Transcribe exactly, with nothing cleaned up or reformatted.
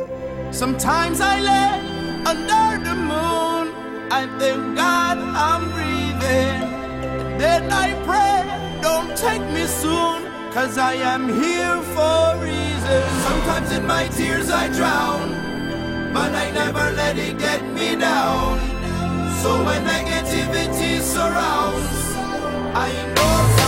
Sometimes I lay under the moon, I thank God I'm breathing. And then I pray, don't take me soon, cause I am here for a reason. Sometimes in my tears I drown, but I never let it get me down. So when negativity surrounds, I know